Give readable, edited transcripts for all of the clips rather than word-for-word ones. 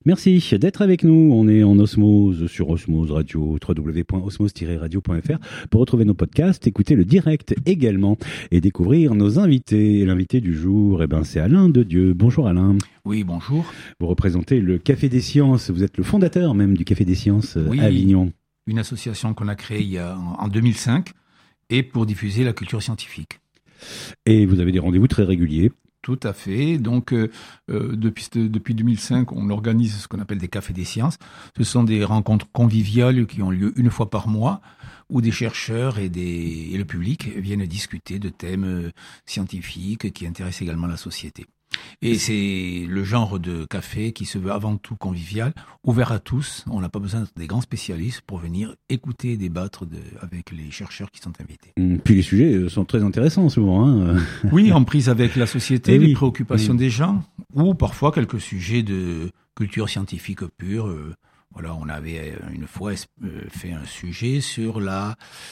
Merci d'être avec nous. On est en osmose sur Osmose Radio, www.osmose-radio.fr pour retrouver nos podcasts, écouter le direct également et découvrir nos invités. Et l'invité du jour, c'est Alain Dedieu. Bonjour Alain. Oui, bonjour. Vous représentez le Café des Sciences. Vous êtes le fondateur même du Café des Sciences à Avignon. Une association qu'on a créée en 2005 et pour diffuser la culture scientifique. Et vous avez des rendez-vous très réguliers. Tout à fait. Donc, depuis 2005, on organise ce qu'on appelle des cafés des sciences. Ce sont des rencontres conviviales qui ont lieu une fois par mois, où des chercheurs et le public viennent discuter de thèmes scientifiques qui intéressent également la société. Et c'est le genre de café qui se veut avant tout convivial, ouvert à tous. On n'a pas besoin d'être des grands spécialistes pour venir écouter et débattre avec les chercheurs qui sont invités. Puis les sujets sont très intéressants souvent. Oui, en prise avec la société, les préoccupations des gens, ou parfois quelques sujets de culture scientifique pure. Voilà, on avait une fois fait un sujet sur la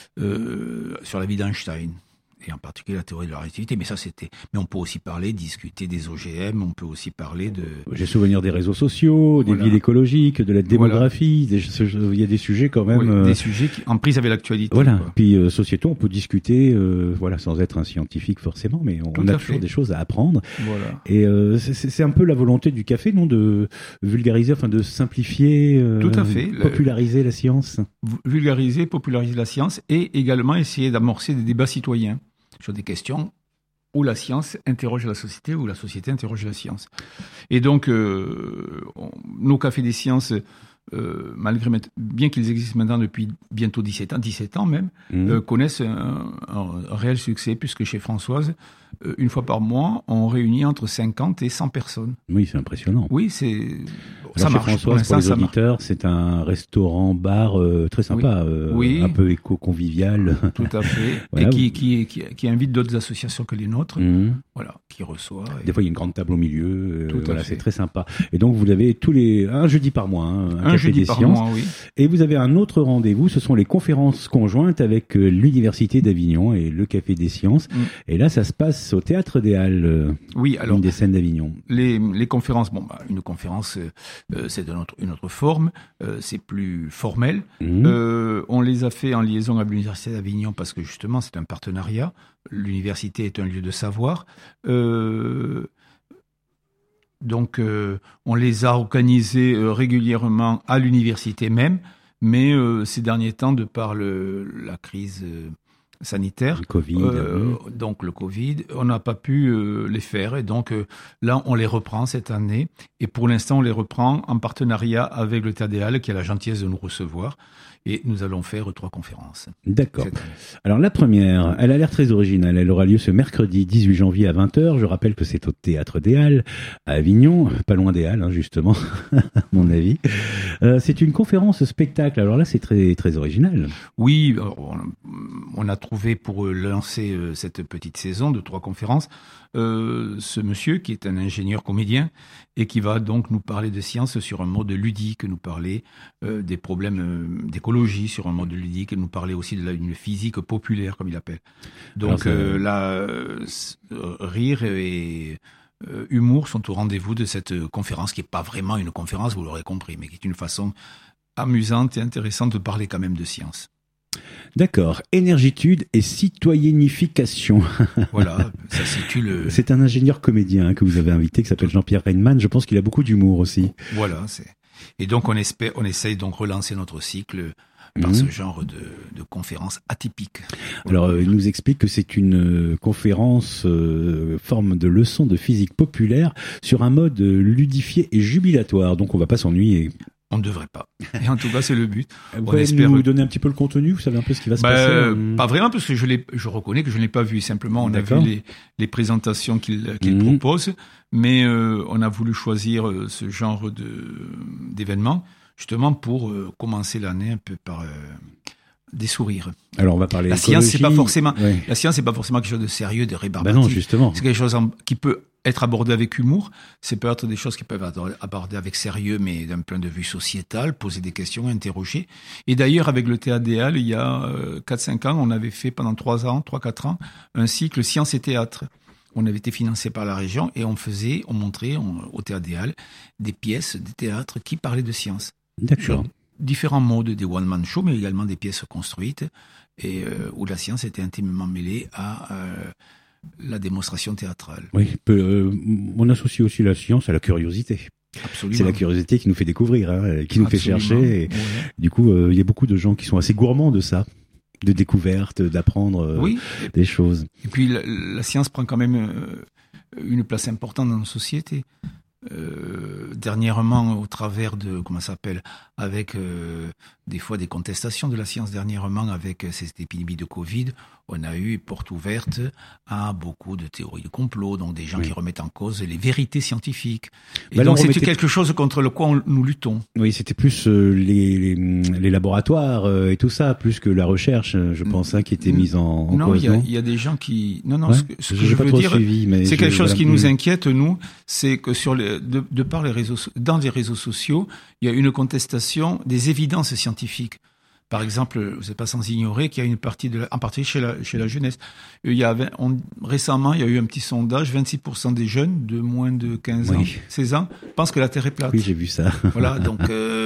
vie d'Einstein. Et en particulier la théorie de la relativité, mais on peut aussi discuter des OGM, on peut aussi parler de... J'ai souvenir des réseaux sociaux, des villes écologiques, de la démographie, il y a des sujets quand même... des sujets en prise avec l'actualité. Voilà, puis sociétaux, on peut discuter, sans être un scientifique forcément, mais on a toujours des choses à apprendre. Voilà. Et c'est un peu la volonté du café, non, de vulgariser, de simplifier, tout à fait. Populariser la science. Vulgariser, populariser la science et également essayer d'amorcer des débats citoyens sur des questions où la science interroge la société, où la société interroge la science. Et donc, nos cafés des sciences, bien qu'ils existent maintenant depuis bientôt 17 ans même, connaissent un réel succès, puisque chez Françoise, une fois par mois, on réunit entre 50 et 100 personnes. Oui, c'est impressionnant. Oui, ça marche. Françoise, pour les auditeurs, c'est un restaurant-bar très sympa, un peu éco-convivial. Tout à fait. Voilà. Et qui invite d'autres associations que les nôtres, qui reçoit. Des fois, il y a une grande table au milieu. C'est très sympa. Et donc, vous avez un jeudi par mois, un café des sciences. Mois, oui. Et vous avez un autre rendez-vous, ce sont les conférences conjointes avec l'Université d'Avignon et le Café des Sciences. Et là, ça se passe au Théâtre des Halles, une des scènes d'Avignon. Les conférences, une conférence, c'est une autre forme, c'est plus formel. On les a fait en liaison avec l'Université d'Avignon parce que justement, c'est un partenariat. L'université est un lieu de savoir. Donc, on les a organisés régulièrement à l'université même, mais ces derniers temps, de par la crise sanitaire, le Covid, donc le Covid, on n'a pas pu les faire. Et donc, là, on les reprend cette année. Et pour l'instant, on les reprend en partenariat avec le Théâtre des Halles, qui a la gentillesse de nous recevoir. Et nous allons faire 3 conférences. D'accord. Alors la première, elle a l'air très originale. Elle aura lieu ce mercredi 18 janvier à 20h. Je rappelle que c'est au Théâtre des Halles, à Avignon, pas loin des Halles, justement, à mon avis. C'est une conférence spectacle. Alors là, c'est très, très original. Oui, on a trouvé pour lancer cette petite saison de 3 conférences, ce monsieur qui est un ingénieur comédien et qui va donc nous parler de science sur un mode ludique, nous parler des problèmes d'écologie sur un mode ludique, et nous parler aussi d'une physique populaire, comme il appelle. Donc rire et humour sont au rendez-vous de cette conférence, qui n'est pas vraiment une conférence, vous l'aurez compris, mais qui est une façon amusante et intéressante de parler quand même de science. D'accord. Énergitude et citoyennification. Voilà, ça situe C'est un ingénieur comédien que vous avez invité, qui s'appelle Jean-Pierre Reinemann. Je pense qu'il a beaucoup d'humour aussi. Voilà, et donc on essaye donc relancer notre cycle par ce genre de conférences atypiques. Alors, il nous explique que c'est une conférence forme de leçon de physique populaire sur un mode ludifié et jubilatoire. Donc, on va pas s'ennuyer. On ne devrait pas. Et en tout cas, c'est le but. Vous pouvez nous donner un petit peu le contenu? Vous savez un peu ce qui va se passer? Pas vraiment, parce que je reconnais que je ne l'ai pas vu. Simplement, on a vu les présentations qu'il propose, mais on a voulu choisir ce genre d'événement justement pour commencer l'année un peu par des sourires. Alors, on va parler la science, c'est pas forcément quelque chose de sérieux, de rébarbatif. Non, justement. C'est quelque chose qui peut être abordé avec humour. C'est peut-être des choses qui peuvent être abordées avec sérieux, mais d'un point de vue sociétal, poser des questions, interroger. Et d'ailleurs, avec le Théâtre des Halles, il y a 4-5 ans, on avait fait pendant 3-4 ans, un cycle Science et Théâtre, on avait été financé par la région et on montrait au Théâtre des Halles des pièces de théâtre qui parlaient de science. D'accord. Différents modes, des one-man shows, mais également des pièces construites et où la science était intimement mêlée à la démonstration théâtrale. Oui, on associe aussi la science à la curiosité. Absolument. C'est la curiosité qui nous fait découvrir, qui nous fait chercher. Et, ouais. Du coup, il y a beaucoup de gens qui sont assez gourmands de ça, de découverte, d'apprendre des choses. Et puis la science prend quand même une place importante dans nos sociétés. Dernièrement, au travers de avec des fois des contestations de la science. Dernièrement, avec cette épidémie de Covid, on a eu porte ouverte à beaucoup de théories de complot, donc des gens qui remettent en cause les vérités scientifiques. Et donc c'est quelque chose contre le quoi nous luttons. Oui, c'était plus les laboratoires et tout ça, plus que la recherche, je pense, qui était mise en cause. Non, il y a des gens qui... Non, ouais, ce que je pas veux trop dire, suivi, mais c'est quelque chose qui nous inquiète, nous, c'est que par dans les réseaux sociaux, il y a une contestation des évidences scientifiques. Par exemple, vous n'êtes pas sans ignorer qu'il y a une partie en particulier chez la jeunesse. Récemment, il y a eu un petit sondage, 26% des jeunes de moins de 15 ans, 16 ans, pensent que la Terre est plate. Oui, j'ai vu ça. Voilà, donc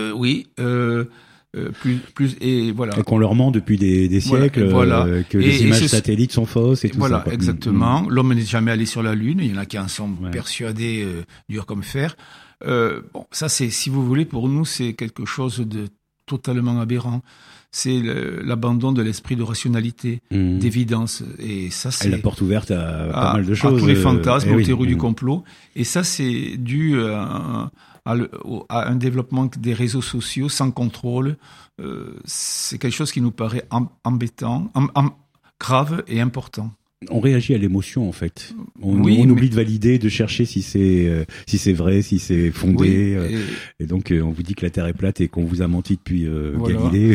plus et voilà. Et qu'on leur ment depuis des siècles, que les images satellites sont fausses et tout ça. Voilà, exactement. L'homme n'est jamais allé sur la Lune. Il y en a qui en sont persuadés, dur comme fer. Ça, c'est, si vous voulez, pour nous, c'est quelque chose de totalement aberrant. C'est l'abandon de l'esprit de rationalité, d'évidence. Et ça, c'est... la porte ouverte à pas mal de choses. À tous les fantasmes, aux théories du complot. Et ça, c'est dû à un développement des réseaux sociaux sans contrôle. C'est quelque chose qui nous paraît embêtant, grave et important. On réagit à l'émotion, en fait. On oublie de valider, de chercher si c'est vrai, si c'est fondé. Et donc, on vous dit que la Terre est plate et qu'on vous a menti depuis Galilée.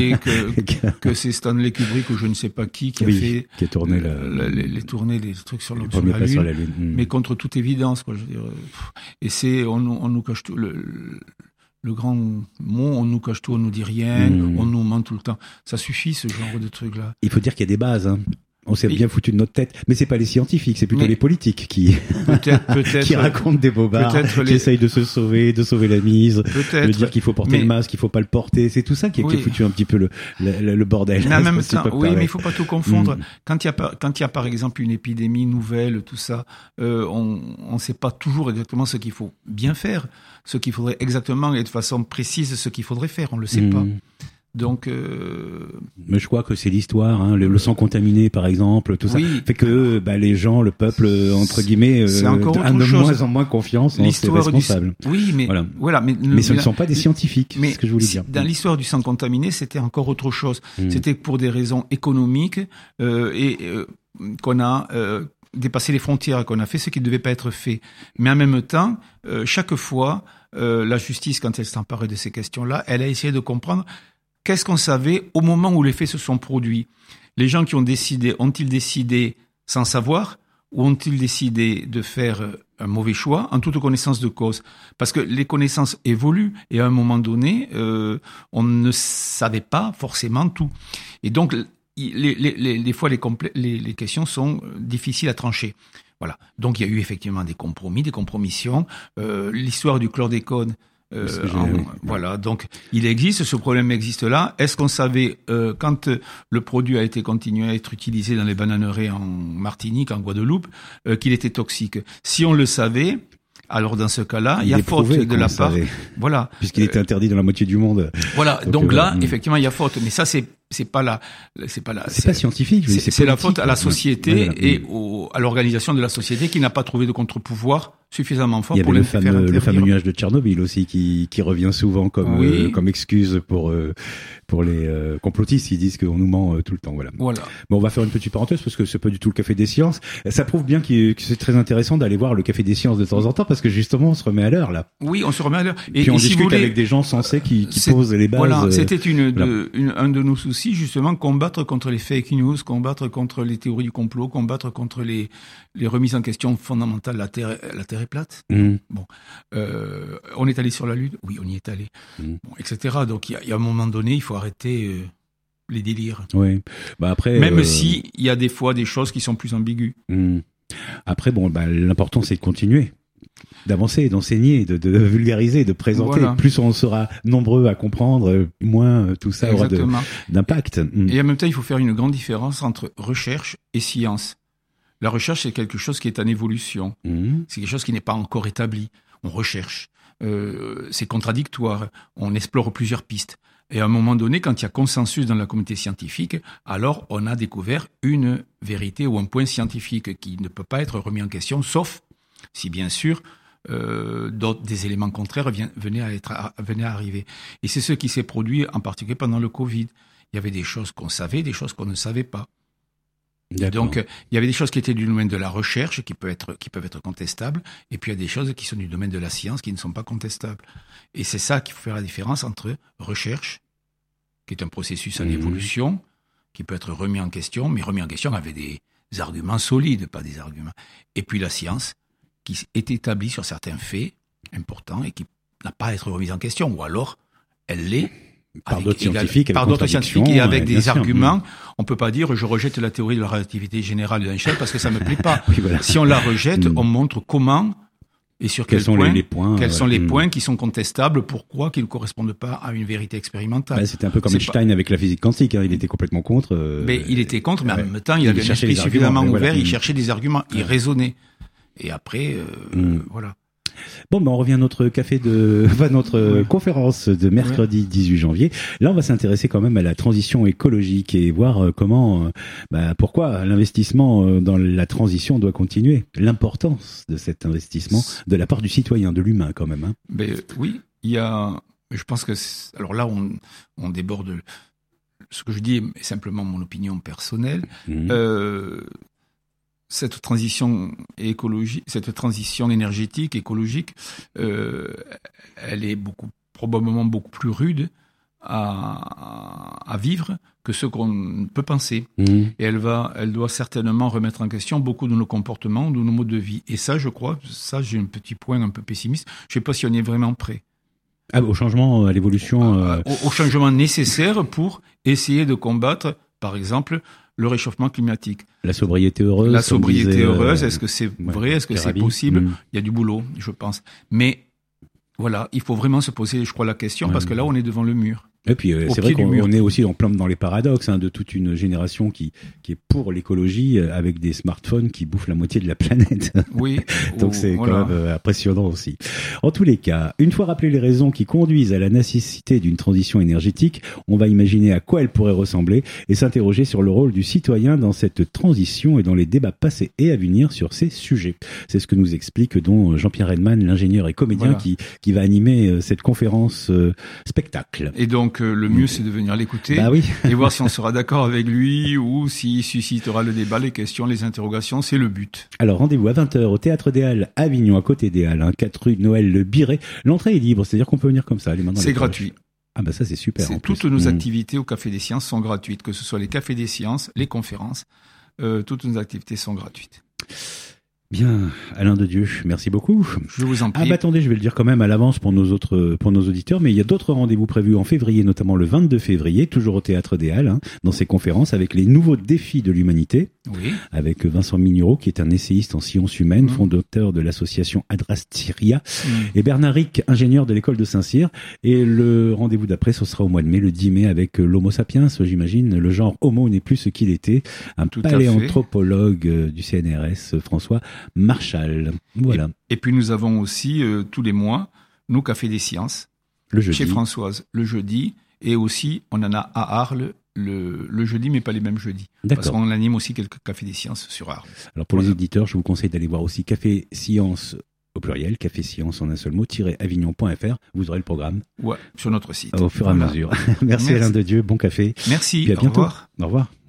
Que c'est Stanley Kubrick ou je ne sais pas qui a fait qui a tourné les trucs sur la Lune. Mais contre toute évidence, quoi. Je veux dire. Et on nous cache tout. Le grand mot, on nous cache tout, on nous dit rien, on nous ment tout le temps. Ça suffit, ce genre de trucs-là. Il faut dire qu'il y a des bases, hein. On s'est bien foutu de notre tête, mais c'est pas les scientifiques, c'est plutôt les politiques qui qui racontent des bobards, qui essayent de se sauver, de sauver la mise, de dire qu'il faut porter le masque, qu'il faut pas le porter. C'est tout ça qui a foutu un petit peu le bordel. Mais en même temps, mais il faut pas tout confondre. Quand il y a par exemple une épidémie nouvelle, tout ça, on sait pas toujours exactement ce qu'il faut bien faire, ce qu'il faudrait exactement et de façon précise ce qu'il faudrait faire. On le sait pas. Donc, mais je crois que c'est l'histoire, hein, le sang contaminé par exemple, tout ça fait que les gens, le peuple entre guillemets, a de moins en moins confiance en ses responsables. Mais mais ce ne sont pas des scientifiques, c'est ce que je voulais dire. Dans l'histoire du sang contaminé, c'était encore autre chose. C'était pour des raisons économiques qu'on a dépassé les frontières, qu'on a fait ce qui ne devait pas être fait. Mais en même temps, chaque fois, la justice, quand elle s'est emparée de ces questions-là, elle a essayé de comprendre. Qu'est-ce qu'on savait au moment où les faits se sont produits? Les gens qui ont décidé, ont-ils décidé sans savoir ou ont-ils décidé de faire un mauvais choix en toute connaissance de cause? Parce que les connaissances évoluent et à un moment donné, on ne savait pas forcément tout. Et donc, des fois, les questions sont difficiles à trancher. Voilà. Donc, il y a eu effectivement des compromis, des compromissions. L'histoire du chlordécone, voilà, donc il existe, ce problème existe là. Est-ce qu'on savait quand le produit a été continué à être utilisé dans les bananeraies en Martinique, en Guadeloupe, qu'il était toxique? Si on le savait, alors dans ce cas-là, il y a faute de la part. Voilà, puisqu'il était interdit dans la moitié du monde. Voilà, donc là, effectivement, il y a faute. Mais ça, c'est pas scientifique. C'est la faute à la société et à l'organisation de la société qui n'a pas trouvé de contre-pouvoir suffisamment fort pour le fameux nuage de Tchernobyl aussi qui revient souvent comme excuse pour les complotistes. Ils disent qu'on nous ment tout le temps. Voilà. Bon, on va faire une petite parenthèse parce que c'est pas du tout le Café des Sciences. Ça prouve bien que c'est très intéressant d'aller voir le Café des Sciences de temps en temps parce que justement on se remet à l'heure là. Oui, on se remet à l'heure. Et puis on discute avec des gens sensés qui posent les bases. Voilà, c'était un de nos soucis justement, combattre contre les fake news, combattre contre les théories du complot, combattre contre les remises en question fondamentales. La Terre est plate. Bon, on est allé sur la Lune. Oui, on y est allé. Bon, etc. Donc il y a un moment donné, il faut arrêter les délires. Oui. Après, même si il y a des fois des choses qui sont plus ambiguës. Après, bon, l'important, c'est de continuer, d'avancer, d'enseigner, de vulgariser, de présenter. Voilà. Plus on sera nombreux à comprendre, moins tout ça aura d'impact. Et en même temps, il faut faire une grande différence entre recherche et science. La recherche, c'est quelque chose qui est en évolution. C'est quelque chose qui n'est pas encore établi. On recherche. C'est contradictoire. On explore plusieurs pistes. Et à un moment donné, quand il y a consensus dans la communauté scientifique, alors on a découvert une vérité ou un point scientifique qui ne peut pas être remis en question, sauf si, bien sûr, des éléments contraires venaient à arriver. Et c'est ce qui s'est produit en particulier pendant le Covid. Il y avait des choses qu'on savait, des choses qu'on ne savait pas. Donc, il y avait des choses qui étaient du domaine de la recherche, qui peuvent être contestables, et puis il y a des choses qui sont du domaine de la science, qui ne sont pas contestables. Et c'est ça qu'il faut faire la différence entre recherche, qui est un processus en évolution, qui peut être remis en question, mais remis en question avec des arguments solides, pas des arguments. Et puis la science, qui est établie sur certains faits importants et qui n'a pas à être remise en question, ou alors elle l'est par d'autres scientifiques, et avec des arguments. On peut pas dire je rejette la théorie de la relativité générale d'Einstein parce que ça me plaît pas. Oui, voilà. Si on la rejette, on montre comment et sur quels sont les points, quels sont les points qui sont contestables, pourquoi qu'ils ne correspondent pas à une vérité expérimentale. C'était un peu comme Einstein avec la physique quantique, il était complètement contre. Mais il était contre, mais en même temps, il avait un esprit suffisamment ouvert, il cherchait des arguments, il raisonnait. Et après, voilà. Bon, on revient à notre notre conférence de mercredi 18 janvier. Là, on va s'intéresser quand même à la transition écologique et voir comment, pourquoi l'investissement dans la transition doit continuer. L'importance de cet investissement de la part du citoyen, de l'humain quand même. Oui, il y a, je pense que, alors là, on déborde. Ce que je dis est simplement mon opinion personnelle. Cette transition énergétique, écologique, elle est probablement beaucoup plus rude à vivre que ce qu'on peut penser. Et elle doit certainement remettre en question beaucoup de nos comportements, de nos modes de vie. Et ça, je crois, j'ai un petit point un peu pessimiste. Je ne sais pas si on est vraiment prêt. Au changement, à l'évolution. Au changement nécessaire pour essayer de combattre, par exemple, le réchauffement climatique. La sobriété heureuse. La sobriété heureuse, est-ce que c'est vrai? Est-ce que c'est possible? Il y a du boulot, je pense. Mais voilà, il faut vraiment se poser, je crois, la question, parce que là, on est devant le mur. Et puis c'est vrai qu'on est aussi dans les paradoxes de toute une génération qui est pour l'écologie avec des smartphones qui bouffent la moitié de la planète. Oui. Donc c'est quand même impressionnant aussi. En tous les cas, une fois rappelées les raisons qui conduisent à la nécessité d'une transition énergétique, on va imaginer à quoi elle pourrait ressembler et s'interroger sur le rôle du citoyen dans cette transition et dans les débats passés et à venir sur ces sujets. C'est ce que nous explique donc Jean-Pierre Edman, l'ingénieur et comédien qui va animer cette conférence spectacle. Et donc le mieux, c'est de venir l'écouter et voir si on sera d'accord avec lui ou s'il suscitera le débat, les questions, les interrogations. C'est le but. Alors, rendez-vous à 20h au Théâtre des Halles, Avignon, à côté des Halles, 4 rue Noël Le Biret. L'entrée est libre, c'est-à-dire qu'on peut venir comme ça. C'est gratuit. Ça, c'est super. Toutes nos activités au Café des Sciences sont gratuites, que ce soit les Cafés des Sciences, les conférences, toutes nos activités sont gratuites. Bien, Alain de Dieu, merci beaucoup. Je vous en prie. Attendez, je vais le dire quand même à l'avance pour nos auditeurs, mais il y a d'autres rendez-vous prévus en février, notamment le 22 février, toujours au Théâtre des Halles, dans ces conférences avec les nouveaux défis de l'humanité, avec Vincent Mignereau, qui est un essayiste en sciences humaines, fondateur de l'association Adrastyria, et Bernard Ric, ingénieur de l'école de Saint-Cyr. Et le rendez-vous d'après, ce sera au mois de mai, le 10 mai, avec l'Homo sapiens, j'imagine. Le genre Homo n'est plus ce qu'il était. Un paléanthropologue du CNRS, François Marchal. Voilà. Et puis nous avons aussi tous les mois nos cafés des sciences le jeudi. Chez Françoise le jeudi, et aussi on en a à Arles le jeudi, mais pas les mêmes jeudis. D'accord. Parce qu'on anime aussi quelques cafés des sciences sur Arles. Alors pour les auditeurs, je vous conseille d'aller voir aussi Café Science au pluriel, Café Science en un seul mot, -avignon.fr. Vous aurez le programme. Sur notre site. Au fur et à mesure. Merci Alain de Dieu, bon café. Merci. Puis à bientôt. Au revoir. Au revoir.